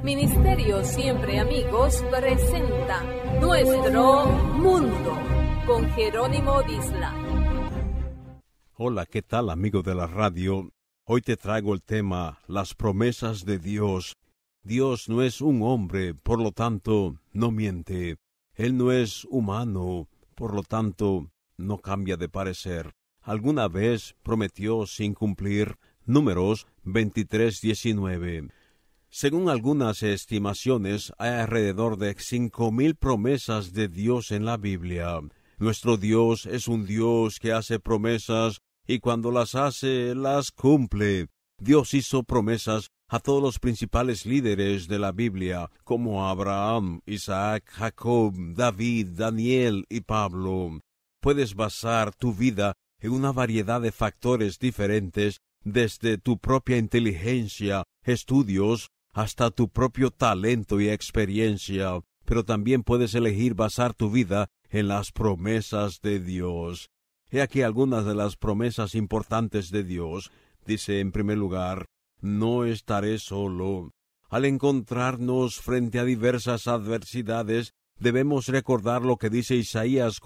Ministerio Siempre Amigos presenta Nuestro Mundo con Jerónimo Disla. Hola, ¿qué tal, amigo de la radio? Hoy te traigo el tema Las promesas de Dios. Dios no es un hombre, por lo tanto, no miente. Él no es humano, por lo tanto, no cambia de parecer. Alguna vez prometió sin cumplir. Números 23:19. Según algunas estimaciones, hay alrededor de 5,000 promesas de Dios en la Biblia. Nuestro Dios es un Dios que hace promesas y cuando las hace, las cumple. Dios hizo promesas a todos los principales líderes de la Biblia, como Abraham, Isaac, Jacob, David, Daniel y Pablo. Puedes basar tu vida en una variedad de factores diferentes, desde tu propia inteligencia, estudios, hasta tu propio talento y experiencia, pero también puedes elegir basar tu vida en las promesas de Dios. He aquí algunas de las promesas importantes de Dios. Dice en primer lugar, no estaré solo. Al encontrarnos frente a diversas adversidades, debemos recordar lo que dice Isaías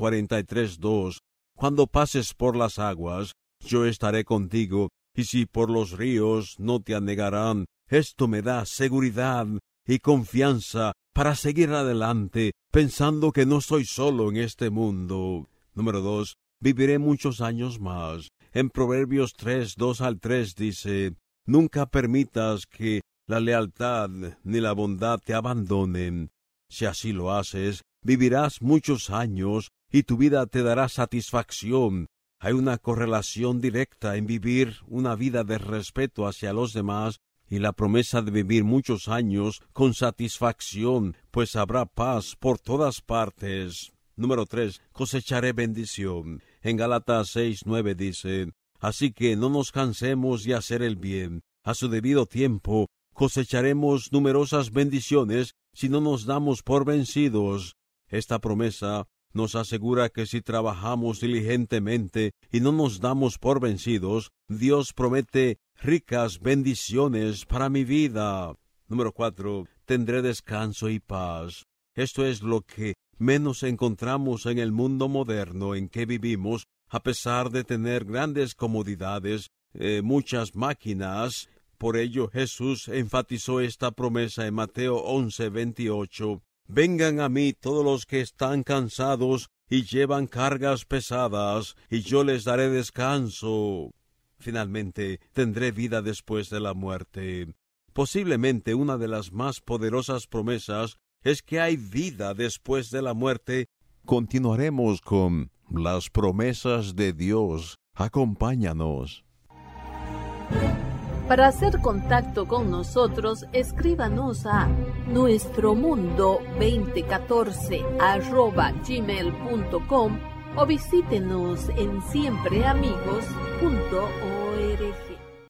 43:2. Cuando pases por las aguas, yo estaré contigo, y si por los ríos no te anegarán. Esto me da seguridad y confianza para seguir adelante, pensando que no estoy solo en este mundo. Número 2. Viviré muchos años más. En Proverbios 3:2-3 dice, nunca permitas que la lealtad ni la bondad te abandonen. Si así lo haces, vivirás muchos años y tu vida te dará satisfacción. Hay una correlación directa en vivir una vida de respeto hacia los demás y la promesa de vivir muchos años con satisfacción, pues habrá paz por todas partes. Número 3. Cosecharé bendición. En Gálatas 6:9 dice, así que no nos cansemos de hacer el bien. A su debido tiempo cosecharemos numerosas bendiciones si no nos damos por vencidos. Esta promesa nos asegura que si trabajamos diligentemente y no nos damos por vencidos, Dios promete ricas bendiciones para mi vida. Número 4. Tendré descanso y paz. Esto es lo que menos encontramos en el mundo moderno en que vivimos, a pesar de tener grandes comodidades, muchas máquinas. Por ello Jesús enfatizó esta promesa en Mateo 11:28. Vengan a mí todos los que están cansados y llevan cargas pesadas, y yo les daré descanso. Finalmente, tendré vida después de la muerte. Posiblemente una de las más poderosas promesas es que hay vida después de la muerte. Continuaremos con las promesas de Dios. Acompáñanos. Para hacer contacto con nosotros, escríbanos a nuestromundo2014@gmail.com o visítenos en siempreamigos.org.